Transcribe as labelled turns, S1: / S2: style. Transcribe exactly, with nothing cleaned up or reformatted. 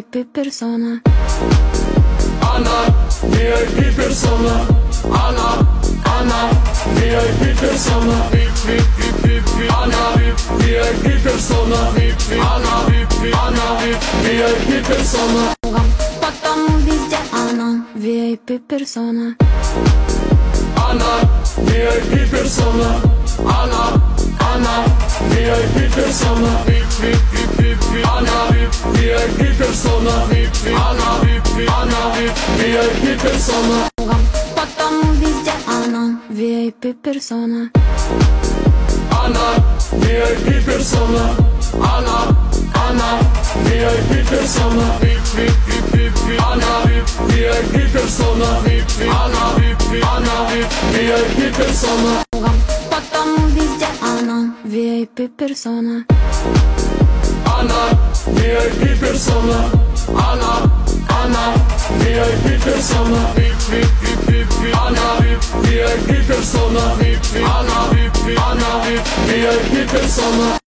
S1: пи персона.
S2: Она ви ай пи персона. Она, она ви ай пи персона. Она ви ай пи персона. Она, она ви ай пи персона.
S1: Потому везде она ви ай пи персона.
S2: Она ви ай пи персона. Она, она ви ай пи персона. Она ви ай пи персона. Она, она ви ай пи персона.
S1: Потому везде она ви ай пи персона.
S2: Она ви ай пи персона. Она, она ви ай пи персона. Она ви ай пи персона. Она, она ви ай пи персона.
S1: Потому везде она ви ай пи персона.
S2: Она ви ай пи персона. Она, она ви ай пи персона. Она ви ай пи персона. Она, она ви ай пи персона.